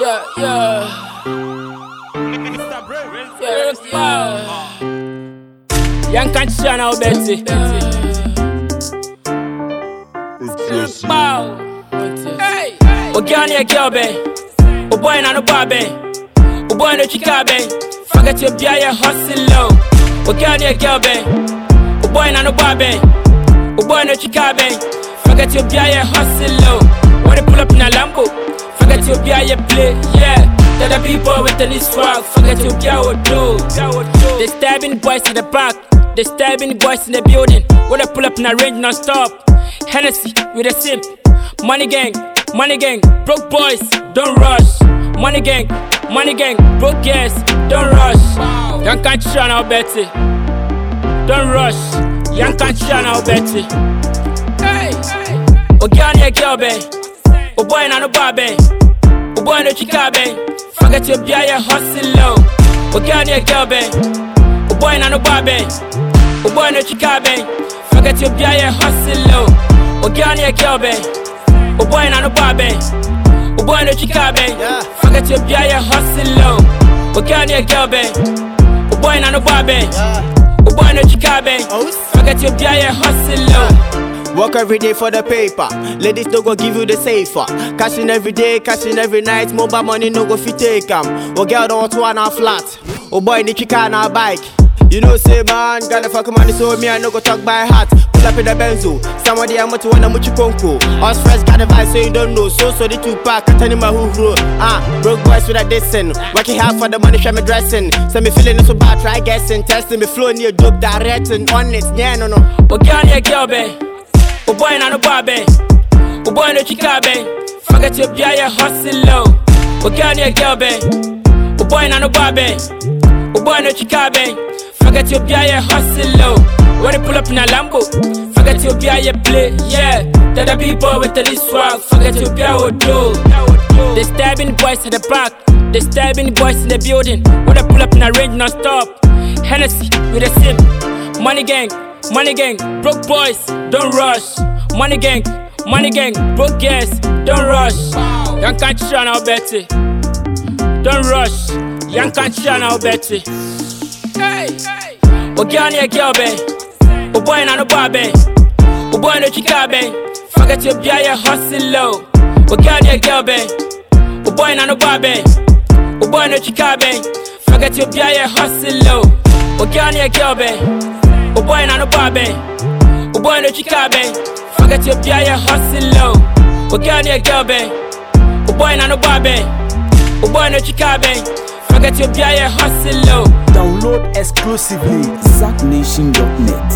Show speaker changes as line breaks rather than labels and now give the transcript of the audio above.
Young can't shine out Betty. Bow. Hey. Ogani girl be. O boy na no babe. O boy no chika be. Forget your biya hustle low. Ogani girl be. O boy na no babe. O boy no chika be. Forget your biya hustle low. When they pull up in a Lambo. Forget your biya play. Yeah. The other people with the least swag. Forget your biya do. They stabbing boys in the back. They stabbing boys in the building. When they pull up in a range non-stop. Hennessy with a sip. Money gang, broke boys, don't rush. Money gang, broke girls, don't rush. Young can't shine out Betty. Don't rush. Young can't shine out Betty. Hey, Ogani girl be. O boy na no babe. O boy no chika be. Forget your biya hustle low. Ogani girl be. O boy na no babe. O boy no chika be. Forget your biya hustle low. Ogani girl be. O boy na no babe. O boy no chika be. Forget your biya hustle low. Ogani girl be. O boy na no babe. O boy no chika be. Forget your biya hustle low.
Work every day for the paper. Ladies no go give you the safer. Cashing every day, cashing every night. Mobile money no go fit take 'em. O girl don't want to one a flat. O boy need chika na bike. You know say man, gotta fuck money so me I no go talk by heart. Pull up in the Benzo, somebody I'm to wanna muchi konko. Us fresh got the vibe so you don't know. So the 2-pack, I tell him my who. Broke boys with a dissing. Working hard for the money, show me dressing. So me feeling so bad, try guessing. Testing me flow near dope directing. Honest, yeah no.
Ogani girl be. O boy na no babe. O boy no chika be. Forget your biya hustle low. Ogani girl be. O boy na no babe. O boy no chika be. Forget your biya hustle low. When they pull up in a Lambo. Forget your biya play, yeah. The other people with the least swag. Forget your biya do. They stabbing boys in the back. They stabbing boys in the building. When they pull up in a range non-stop. Hennessy with a sip. Money gang, broke boys, don't rush. Money gang, broke girls, don't rush. Young can't shine out Betty. Don't rush. Young can't shine out Betty. Hey, Ogani girl be. O boy na no babe. O boy no chika be. Forget your biya hustle low. Ogani girl be. O boy na no babe. O boy no chika be. Forget your biya hustle low. Ogani girl be. O boy na no babe. O boy no chika be. Forget your biya hustle low. Ogani girl be. O boy na no babe. O boy no chika be. Forget your biya hustle low.
Download exclusively ZackNation.net.